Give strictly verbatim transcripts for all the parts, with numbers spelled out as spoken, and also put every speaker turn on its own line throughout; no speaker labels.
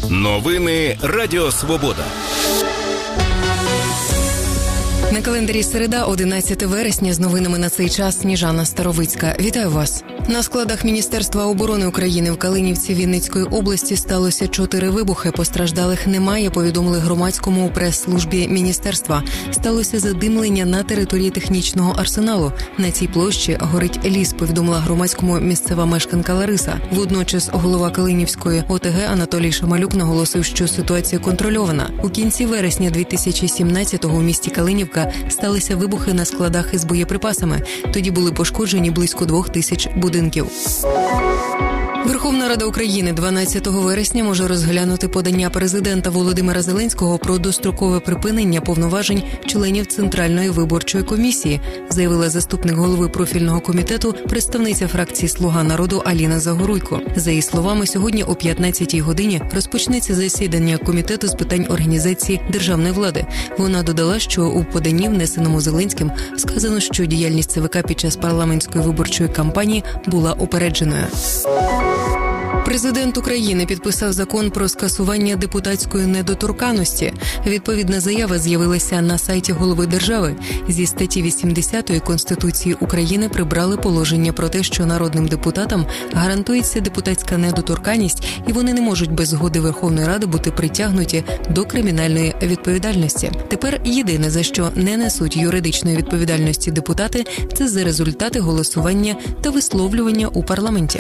Новини Радіо Свобода.
На календарі середа, одинадцяте вересня, з новинами на цей час Сніжана Старовицька. Вітаю вас. На складах Міністерства оборони України в Калинівці Вінницької області сталося чотири вибухи. Постраждалих немає, повідомили громадському у прес-службі міністерства. Сталося задимлення на території технічного арсеналу. На цій площі горить ліс, повідомила громадському місцева мешканка Лариса. Водночас голова Калинівської О Те Ге Анатолій Шамалюк наголосив, що ситуація контрольована. У кінці вересня дві тисячі сімнадцятого у місті Калинівка сталися вибухи на складах із боєприпасами. Тоді були пошкоджені близько двох тисяч будинків. Верховна Рада України дванадцятого вересня може розглянути подання президента Володимира Зеленського про дострокове припинення повноважень членів Центральної виборчої комісії, заявила заступник голови профільного комітету, представниця фракції «Слуга народу» Аліна Загоруйко. За її словами, сьогодні о п'ятнадцятій годині розпочнеться засідання комітету з питань організації державної влади. Вона додала, що у поданні, внесеному Зеленським, сказано, що діяльність Це Ве Ка під час парламентської виборчої кампанії була упередженою. Президент України підписав закон про скасування депутатської недоторканності. Відповідна заява з'явилася на сайті голови держави. Зі статті вісімдесятої Конституції України прибрали положення про те, що народним депутатам гарантується депутатська недоторканність, і вони не можуть без згоди Верховної Ради бути притягнуті до кримінальної відповідальності. Тепер єдине, за що не несуть юридичної відповідальності депутати, це за результати голосування та висловлювання у парламенті.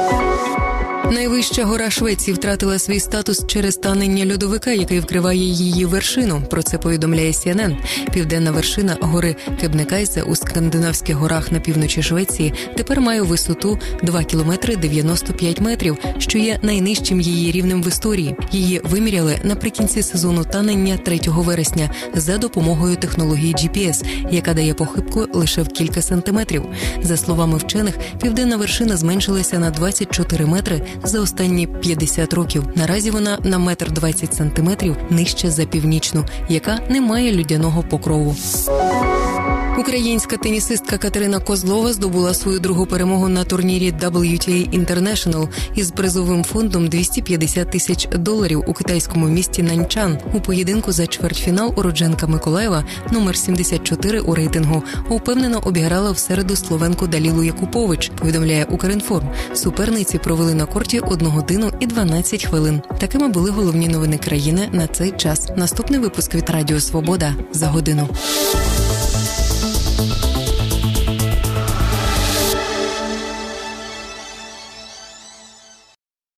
Найвища гора Швеції втратила свій статус через танення льодовика, який вкриває її вершину. Про це повідомляє Сі Ен Ен. Південна вершина гори Кебнекайсе у скандинавських горах на півночі Швеції тепер має висоту два кілометри дев'яносто п'ять метрів, що є найнижчим її рівнем в історії. Її виміряли наприкінці сезону танення третього вересня за допомогою технології Джі Пі Ес, яка дає похибку лише в кілька сантиметрів. За словами вчених, південна вершина зменшилася на двадцять чотири метри за останні п'ятдесят років. Наразі вона на метр двадцять сантиметрів нижча за північну, яка не має льодяного покрову. Українська тенісистка Катерина Козлова здобула свою другу перемогу на турнірі дабл ю Ті Ей International із призовим фондом двісті п'ятдесят тисяч доларів у китайському місті Наньчан. У поєдинку за чвертьфінал уродженка Миколаєва, номер сімдесят чотири у рейтингу, упевнено обіграла в середу словенку Далілу Якупович, повідомляє Укрінформ. Суперниці провели на корті одну годину і дванадцять хвилин. Такими були головні новини країни на цей час. Наступний випуск від Радіо Свобода за годину.